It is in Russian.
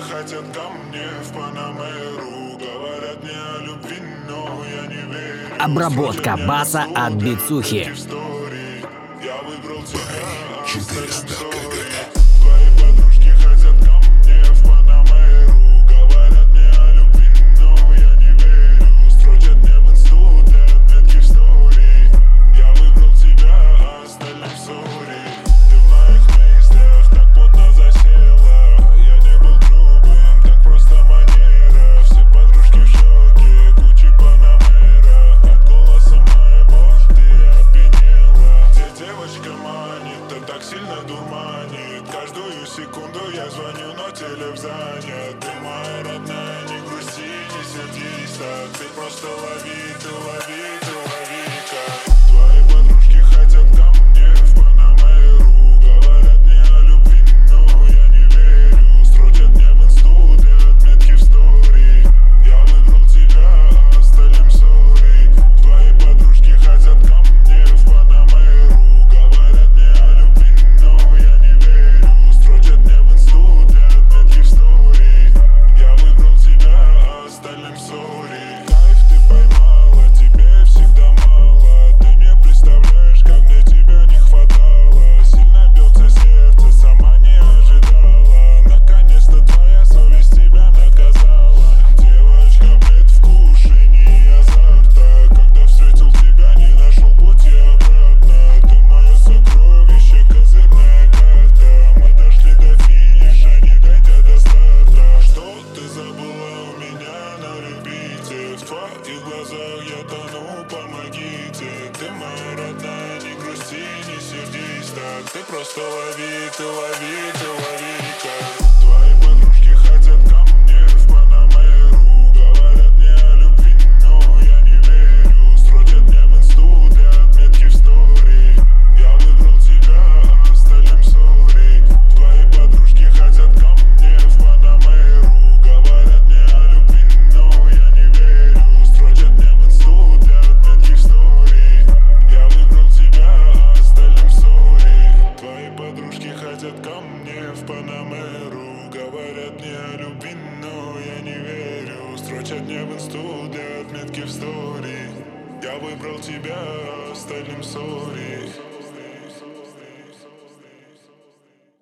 хотят ко мне в Панамеру. Говорят мне о любви, но я не верю. Обработка баса от Бицухи. Я выбрал тебя, остальным сори. Твои подружки хотят ко мне в Панамеру. Говорят мне о любви, но я не верю. Строчат мне в инсту для отметки в стори. Я выбрал тебя, остальным сори. Ты в моих мыслях так плотно засела. Я не был грубым, так просто манера. Все подружки в шоке, Гуччи Панамера. От голоса моего ты опьянела. Где девочка манит, да так сильно дурманит. Каждую секунду я звоню, но телефон занят. Ты моя родная, не грусти, не сердись так. Ты просто лови, ты лови, ты лови-ка. Твои подружки хотят ко мне в Панамеру. Говорят мне о любви, но я не верю. Строчат мне в инсту для отметки в стори. Я выбрал тебя, остальным сори. Твои подружки хотят ко мне в Панамеру. Говорят мне о любви, но я не верю. Строчат мне в инсту для отметки в стори. Я выбрал тебя, остальным сори. Кайф ты поймала, тебе всегда мало. Ты не представляешь, как мне тебя не хватало. Сильно бьется сердце, сама не ожидала. Наконец-то твоя совесть тебя наказала. Девочка, предвкушение азарта. Когда встретил тебя, не нашел пути обратно. Ты мое сокровище, козырная карта. Мы дошли до финиша, не дойдя до старта. Что ты забыла у меня на репите? В твоих глазах я тону, помогите. Ты моя родная, не грусти, не сердись так. Ты просто лови, ты лови, ты лови-ка. Твои подружки хотят ко мне в Панамеру. Говорят мне о любви, но я не верю. Строчат мне в инсту для отметки в стори. Я выбрал тебя, остальным сори. Твои подружки хотят ко мне в Панамеру. Говорят мне о любви, но я не верю. Строчат мне в инсту для отметки в стори. Я выбрал тебя, остальным сори. Твои подружки хотят ко мне в Панамеру. Говорят мне о любви, но я не верю. Строчат мне в инсту для отметки в стори. Я выбрал тебя, остальным сори.